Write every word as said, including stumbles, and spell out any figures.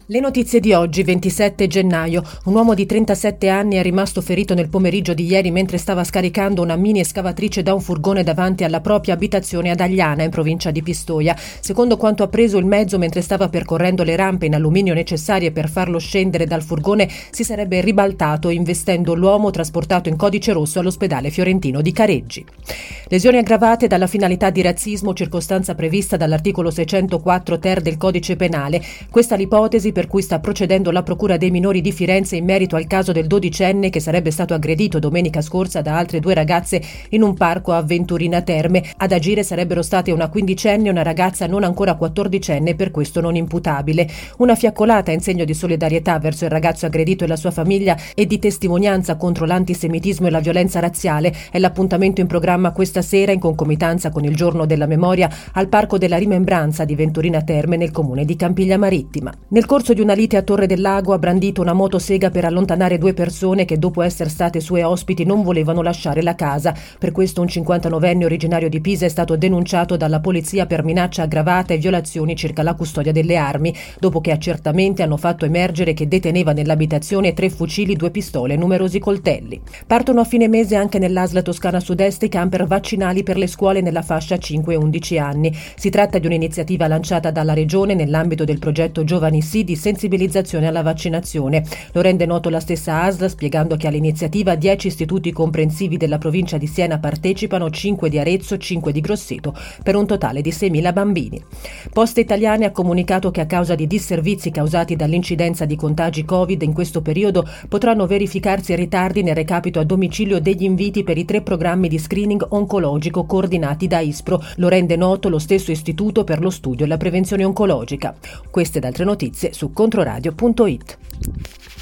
Le notizie di oggi, ventisette gennaio. Un uomo di trentasette anni è rimasto ferito nel pomeriggio di ieri mentre stava scaricando una mini escavatrice da un furgone davanti alla propria abitazione ad Agliana, in provincia di Pistoia. Secondo quanto ha preso il mezzo, mentre stava percorrendo le rampe in alluminio necessarie per farlo scendere dal furgone, si sarebbe ribaltato, investendo l'uomo trasportato in codice rosso all'ospedale fiorentino di Careggi. Lesioni aggravate dalla finalità di razzismo, circostanza prevista dall'articolo seicentoquattro ter del codice penale. Questa l'ipotesi per cui sta procedendo la Procura dei minori di Firenze in merito al caso del dodicenne che sarebbe stato aggredito domenica scorsa da altre due ragazze in un parco a Venturina Terme. Ad agire sarebbero state una quindicenne e una ragazza non ancora quattordicenne, per questo non imputabile. Una fiaccolata in segno di solidarietà verso il ragazzo aggredito e la sua famiglia e di testimonianza contro l'antisemitismo e la violenza razziale è l'appuntamento in programma questa sera, in concomitanza con il Giorno della Memoria, al Parco della Rimembranza di Venturina Terme nel comune di Campiglia Marittima. Nel corso di una lite a Torre del Lago ha brandito una motosega per allontanare due persone che, dopo essere state sue ospiti, non volevano lasciare la casa. Per questo un cinquantanovenne originario di Pisa è stato denunciato dalla polizia per minaccia aggravata e violazioni circa la custodia delle armi, dopo che accertamenti hanno fatto emergere che deteneva nell'abitazione tre fucili, due pistole e numerosi coltelli. Partono a fine mese anche nell'A S L Toscana Sud-Est i camper vaccinali per le scuole nella fascia cinque undici anni. Si tratta di un'iniziativa lanciata dalla Regione nell'ambito del progetto Giovani Sì di sensibilizzazione alla vaccinazione. Lo rende noto la stessa A S L, spiegando che all'iniziativa dieci istituti comprensivi della provincia di Siena partecipano, cinque di Arezzo, cinque di Grosseto, per un totale di seimila bambini. Poste Italiane ha comunicato che a causa di disservizi causati dall'incidenza di contagi Covid in questo periodo potranno verificarsi ritardi nel recapito a domicilio degli inviti per i tre programmi di screening oncologico coordinati da ISPRO. Lo rende noto lo stesso Istituto per lo Studio e la Prevenzione Oncologica. Queste ed altre notizie su controradio punto it.